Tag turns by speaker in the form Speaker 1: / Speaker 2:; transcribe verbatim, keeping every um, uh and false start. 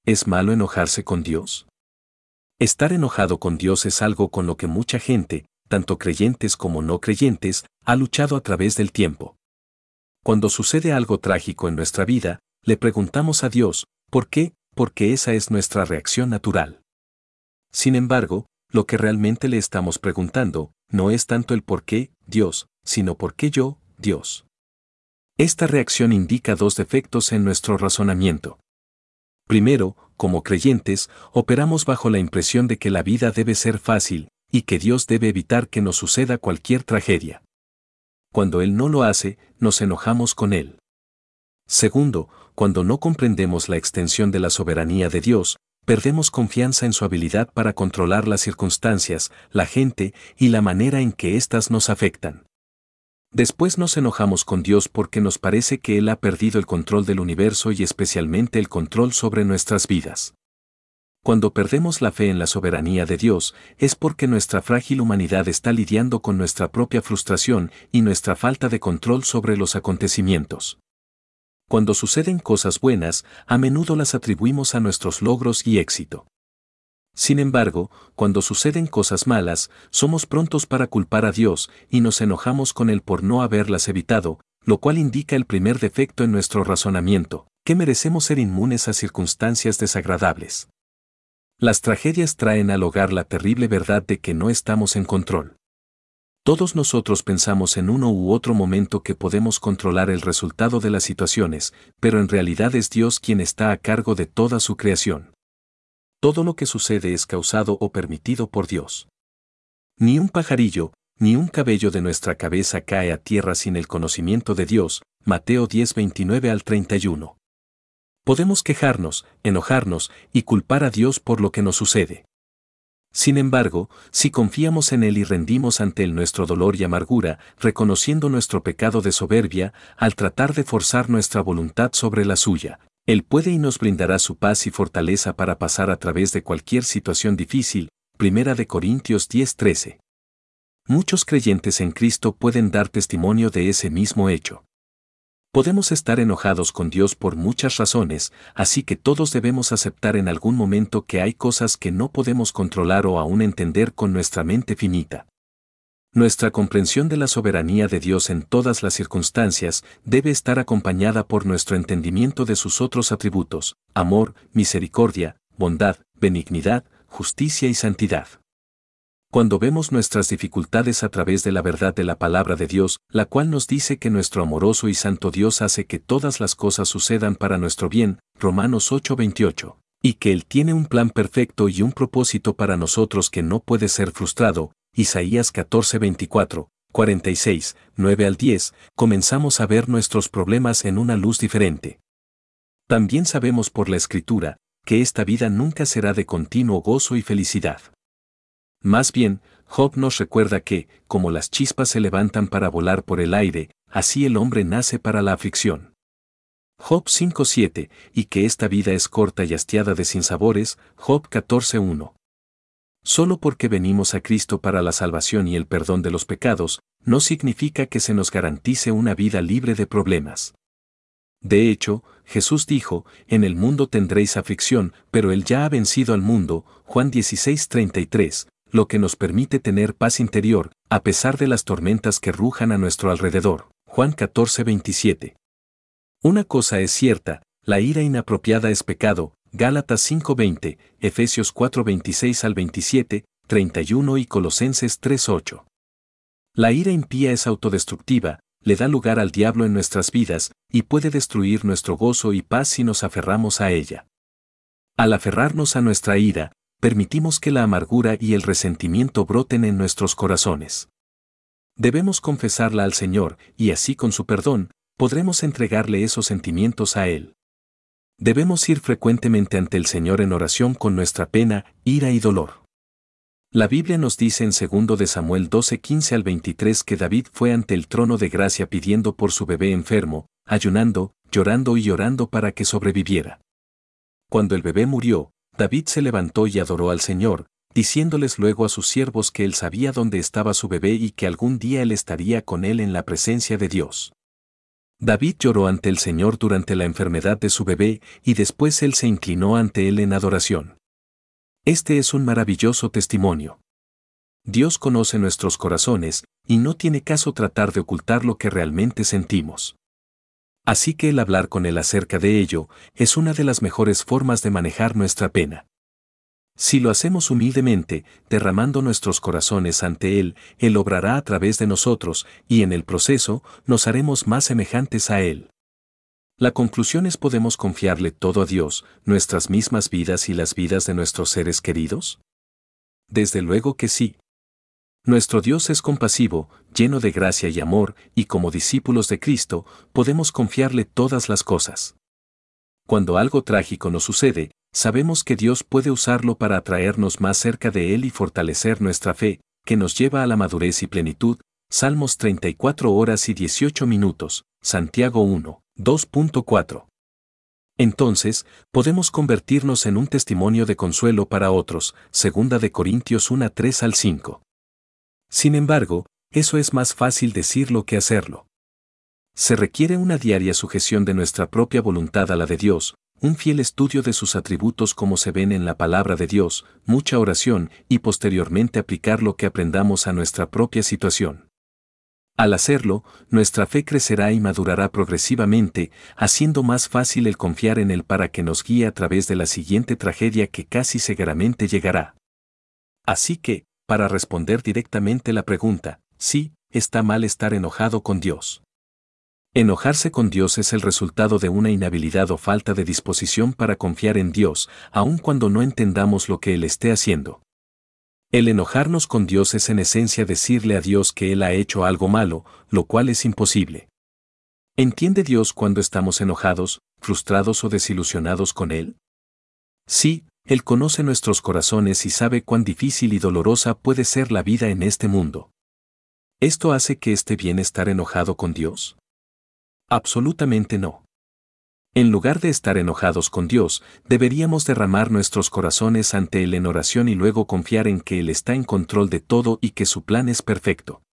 Speaker 1: ¿Es malo enojarse con Dios? Estar enojado con Dios es algo con lo que mucha gente, tanto creyentes como no creyentes, ha luchado a través del tiempo. Cuando sucede algo trágico en nuestra vida, le preguntamos a Dios, ¿por qué? Porque esa es nuestra reacción natural. Sin embargo, lo que realmente le estamos preguntando, no es tanto el por qué, Dios, sino por qué yo, Dios. Esta reacción indica dos defectos en nuestro razonamiento. Primero, como creyentes, operamos bajo la impresión de que la vida debe ser fácil, y que Dios debe evitar que nos suceda cualquier tragedia. Cuando Él no lo hace, nos enojamos con Él. Segundo, cuando no comprendemos la extensión de la soberanía de Dios, perdemos confianza en su habilidad para controlar las circunstancias, la gente y la manera en que éstas nos afectan. Después nos enojamos con Dios porque nos parece que Él ha perdido el control del universo y especialmente el control sobre nuestras vidas. Cuando perdemos la fe en la soberanía de Dios, es porque nuestra frágil humanidad está lidiando con nuestra propia frustración y nuestra falta de control sobre los acontecimientos. Cuando suceden cosas buenas, a menudo las atribuimos a nuestros logros y éxito. Sin embargo, cuando suceden cosas malas, somos prontos para culpar a Dios y nos enojamos con Él por no haberlas evitado, lo cual indica el primer defecto en nuestro razonamiento, que merecemos ser inmunes a circunstancias desagradables. Las tragedias traen al hogar la terrible verdad de que no estamos en control. Todos nosotros pensamos en uno u otro momento que podemos controlar el resultado de las situaciones, pero en realidad es Dios quien está a cargo de toda su creación. Todo lo que sucede es causado o permitido por Dios. Ni un pajarillo, ni un cabello de nuestra cabeza cae a tierra sin el conocimiento de Dios, Mateo diez veintinueve al treinta y uno. Podemos quejarnos, enojarnos y culpar a Dios por lo que nos sucede. Sin embargo, si confiamos en Él y rendimos ante Él nuestro dolor y amargura, reconociendo nuestro pecado de soberbia, al tratar de forzar nuestra voluntad sobre la suya, Él puede y nos brindará su paz y fortaleza para pasar a través de cualquier situación difícil. Primera de Corintios diez trece. Muchos creyentes en Cristo pueden dar testimonio de ese mismo hecho. Podemos estar enojados con Dios por muchas razones, así que todos debemos aceptar en algún momento que hay cosas que no podemos controlar o aún entender con nuestra mente finita. Nuestra comprensión de la soberanía de Dios en todas las circunstancias debe estar acompañada por nuestro entendimiento de sus otros atributos: amor, misericordia, bondad, benignidad, justicia y santidad. Cuando vemos nuestras dificultades a través de la verdad de la palabra de Dios, la cual nos dice que nuestro amoroso y santo Dios hace que todas las cosas sucedan para nuestro bien, Romanos ocho veintiocho, y que Él tiene un plan perfecto y un propósito para nosotros que no puede ser frustrado, Isaías catorce veinticuatro, cuarenta y seis, nueve al diez, comenzamos a ver nuestros problemas en una luz diferente. También sabemos por la Escritura, que esta vida nunca será de continuo gozo y felicidad. Más bien, Job nos recuerda que, como las chispas se levantan para volar por el aire, así el hombre nace para la aflicción. Job cinco siete, y que esta vida es corta y hastiada de sinsabores, Job catorce uno. Solo porque venimos a Cristo para la salvación y el perdón de los pecados, no significa que se nos garantice una vida libre de problemas. De hecho, Jesús dijo, en el mundo tendréis aflicción, pero Él ya ha vencido al mundo, Juan dieciséis treinta y tres, lo que nos permite tener paz interior, a pesar de las tormentas que rujan a nuestro alrededor, Juan catorce veintisiete. Una cosa es cierta, la ira inapropiada es pecado, Gálatas cinco veinte, Efesios cuatro veintiséis al veintisiete, treinta y uno y Colosenses tres ocho. La ira impía es autodestructiva, le da lugar al diablo en nuestras vidas, y puede destruir nuestro gozo y paz si nos aferramos a ella. Al aferrarnos a nuestra ira, permitimos que la amargura y el resentimiento broten en nuestros corazones. Debemos confesarla al Señor, y así con su perdón, podremos entregarle esos sentimientos a Él. Debemos ir frecuentemente ante el Señor en oración con nuestra pena, ira y dolor. La Biblia nos dice en segundo de Samuel doce quince al veintitrés que David fue ante el trono de gracia pidiendo por su bebé enfermo, ayunando, llorando y orando para que sobreviviera. Cuando el bebé murió, David se levantó y adoró al Señor, diciéndoles luego a sus siervos que él sabía dónde estaba su bebé y que algún día él estaría con él en la presencia de Dios. David lloró ante el Señor durante la enfermedad de su bebé y después él se inclinó ante él en adoración. Este es un maravilloso testimonio. Dios conoce nuestros corazones y no tiene caso tratar de ocultar lo que realmente sentimos. Así que el hablar con Él acerca de ello es una de las mejores formas de manejar nuestra pena. Si lo hacemos humildemente, derramando nuestros corazones ante Él, Él obrará a través de nosotros y en el proceso nos haremos más semejantes a Él. La conclusión es: ¿podemos confiarle todo a Dios, nuestras mismas vidas y las vidas de nuestros seres queridos? Desde luego que sí. Nuestro Dios es compasivo, lleno de gracia y amor, y como discípulos de Cristo, podemos confiarle todas las cosas. Cuando algo trágico nos sucede, sabemos que Dios puede usarlo para atraernos más cerca de Él y fortalecer nuestra fe, que nos lleva a la madurez y plenitud. Salmos treinta y cuatro horas y dieciocho minutos, Santiago uno, dos punto cuatro. Entonces, podemos convertirnos en un testimonio de consuelo para otros, segunda de Corintios uno, tres al cinco. Sin embargo, eso es más fácil decirlo que hacerlo. Se requiere una diaria sujeción de nuestra propia voluntad a la de Dios, un fiel estudio de sus atributos como se ven en la palabra de Dios, mucha oración y posteriormente aplicar lo que aprendamos a nuestra propia situación. Al hacerlo, nuestra fe crecerá y madurará progresivamente, haciendo más fácil el confiar en Él para que nos guíe a través de la siguiente tragedia que casi seguramente llegará. Así que, para responder directamente la pregunta, sí, está mal estar enojado con Dios. Enojarse con Dios es el resultado de una inhabilidad o falta de disposición para confiar en Dios, aun cuando no entendamos lo que Él esté haciendo. El enojarnos con Dios es en esencia decirle a Dios que Él ha hecho algo malo, lo cual es imposible. ¿Entiende Dios cuando estamos enojados, frustrados o desilusionados con Él? Sí, Él conoce nuestros corazones y sabe cuán difícil y dolorosa puede ser la vida en este mundo. ¿Esto hace que esté bien estar enojado con Dios? Absolutamente no. En lugar de estar enojados con Dios, deberíamos derramar nuestros corazones ante Él en oración y luego confiar en que Él está en control de todo y que su plan es perfecto.